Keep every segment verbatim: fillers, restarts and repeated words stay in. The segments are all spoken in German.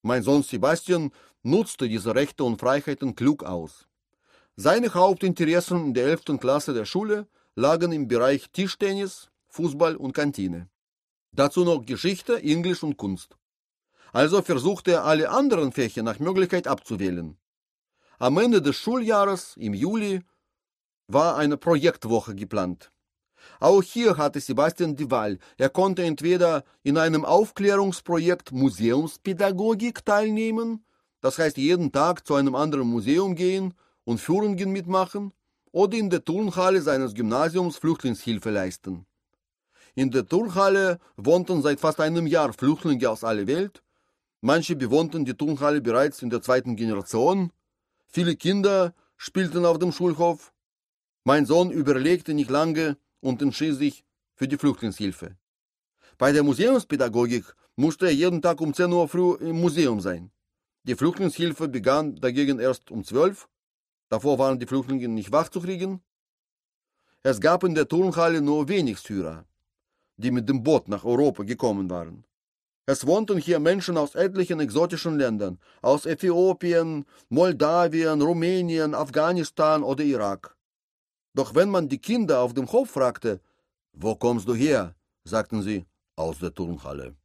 Mein Sohn Sebastian nutzte diese Rechte und Freiheiten klug aus. Seine Hauptinteressen in der elften Klasse der Schule lagen im Bereich Tischtennis, Fußball und Kantine. Dazu noch Geschichte, Englisch und Kunst. Also versuchte er alle anderen Fächer nach Möglichkeit abzuwählen. Am Ende des Schuljahres, im Juli, war eine Projektwoche geplant. Auch hier hatte Sebastian die Wahl. Er konnte entweder in einem Aufklärungsprojekt Museumspädagogik teilnehmen, das heißt jeden Tag zu einem anderen Museum gehen und Führungen mitmachen, oder in der Turnhalle seines Gymnasiums Flüchtlingshilfe leisten. In der Turnhalle wohnten seit fast einem Jahr Flüchtlinge aus aller Welt. Manche bewohnten die Turnhalle bereits in der zweiten Generation. Viele Kinder spielten auf dem Schulhof. Mein Sohn überlegte nicht lange und entschied sich für die Flüchtlingshilfe. Bei der Museumspädagogik musste er jeden Tag um zehn Uhr früh im Museum sein. Die Flüchtlingshilfe begann dagegen erst um zwölf. Davor waren die Flüchtlinge nicht wach zu kriegen. Es gab in der Turnhalle nur wenig Syrer, die mit dem Boot nach Europa gekommen waren. Es wohnten hier Menschen aus etlichen exotischen Ländern, aus Äthiopien, Moldawien, Rumänien, Afghanistan oder Irak. Doch wenn man die Kinder auf dem Hof fragte, »Wo kommst du her?«, sagten sie, »aus der Turnhalle.«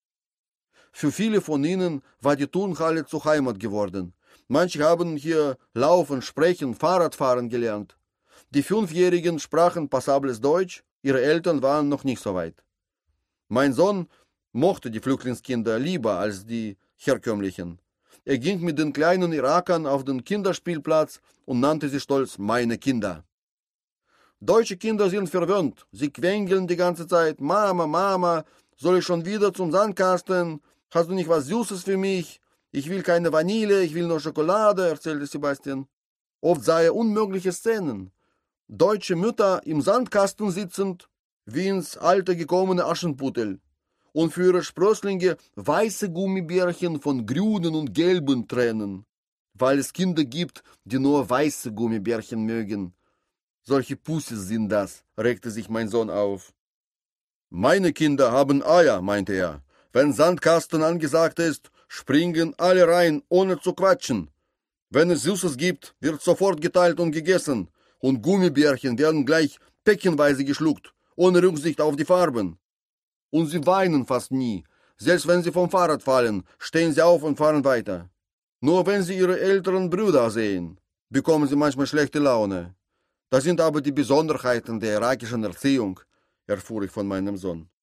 Für viele von ihnen war die Turnhalle zur Heimat geworden. Manche haben hier laufen, sprechen, Fahrradfahren gelernt. Die Fünfjährigen sprachen passables Deutsch, ihre Eltern waren noch nicht so weit. Mein Sohn mochte die Flüchtlingskinder lieber als die herkömmlichen. Er ging mit den kleinen Irakern auf den Kinderspielplatz und nannte sie stolz »meine Kinder«. Deutsche Kinder sind verwöhnt. Sie quengeln die ganze Zeit. »Mama, Mama, soll ich schon wieder zum Sandkasten? Hast du nicht was Süßes für mich? Ich will keine Vanille, ich will nur Schokolade«, erzählte Sebastian. Oft sah er unmögliche Szenen. Deutsche Mütter im Sandkasten sitzend, wie ins Alter gekommene Aschenputtel. Und für ihre Sprösslinge weiße Gummibärchen von grünen und gelben Tränen. Weil es Kinder gibt, die nur weiße Gummibärchen mögen. Solche Pussis sind das, regte sich mein Sohn auf. »Meine Kinder haben Eier«, meinte er. »Wenn Sandkasten angesagt ist, springen alle rein, ohne zu quatschen. Wenn es Süßes gibt, wird sofort geteilt und gegessen. Und Gummibärchen werden gleich päckchenweise geschluckt, ohne Rücksicht auf die Farben. Und sie weinen fast nie. Selbst wenn sie vom Fahrrad fallen, stehen sie auf und fahren weiter. Nur wenn sie ihre älteren Brüder sehen, bekommen sie manchmal schlechte Laune. Das sind aber die Besonderheiten der irakischen Erziehung«, erfuhr ich von meinem Sohn.